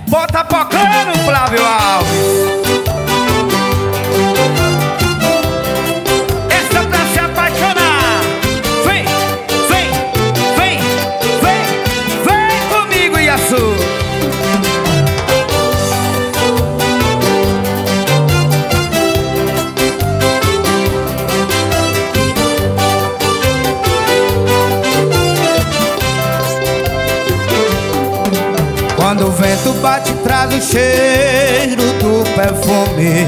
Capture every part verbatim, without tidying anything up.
Bota pocando, Flávio Alves. Essa é pra se apaixonar. Vem, vem, vem, vem, vem comigo, Iaçu. Quando o vento bate, traz o cheiro do perfume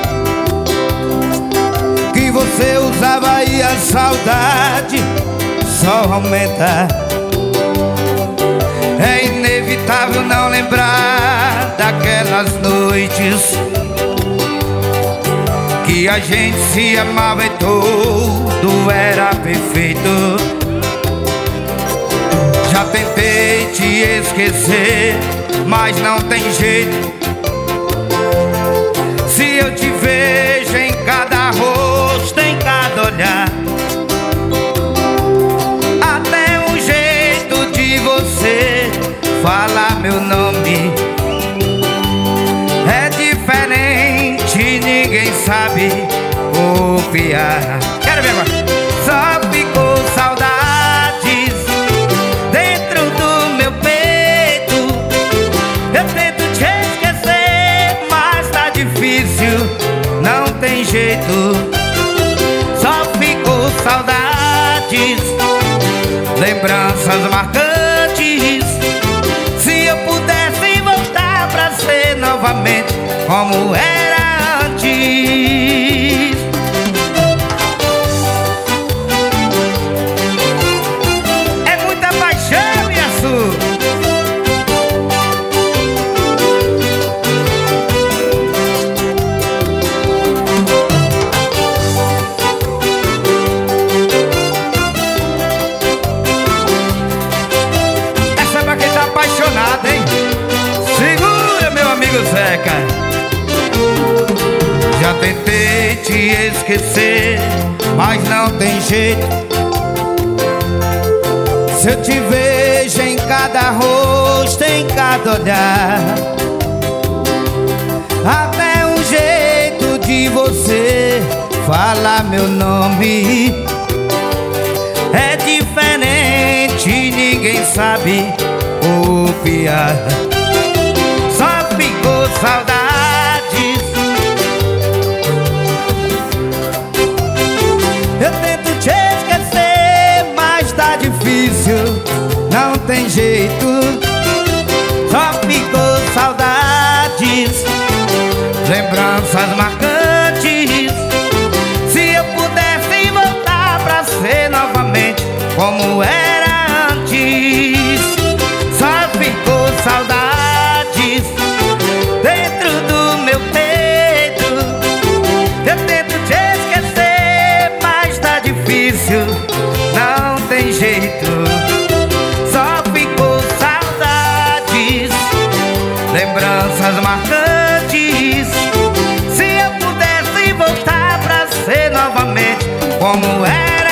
que você usava e a saudade só aumenta. É inevitável não lembrar daquelas noites que a gente se amava e tudo era perfeito. Já tentei te esquecer, mas não tem jeito. Se eu te vejo em cada rosto, em cada olhar, até um jeito de você falar meu nome é diferente, ninguém sabe copiar. Quero ver agora. Só ficou saudades dentro do meu peito. Eu tento te esquecer, mas tá difícil, não tem jeito. Só ficou saudades, lembranças marcantes. Se eu pudesse voltar pra ser novamente como era antes. É muita paixão, Iaçu. Essa é pra quem tá apaixonado, hein? Segura, meu amigo Zeca. Já tentei te esquecer, mas não tem jeito. Se eu te vejo em cada rosto, em cada olhar, até um jeito de você falar meu nome é diferente, ninguém sabe copiar. Só ficou saudades. Eu tento te esquecer, mas tá difícil, não tem jeito. Só ficou saudades, lembranças marcantes. Se eu pudesse voltar pra ser novamente como era antes. Só ficou saudades dentro do meu peito. Eu tento te esquecer, mas tá difícil, não tem jeito. Só ficou saudades, lembranças marcantes. Se eu pudesse voltar pra ser novamente como era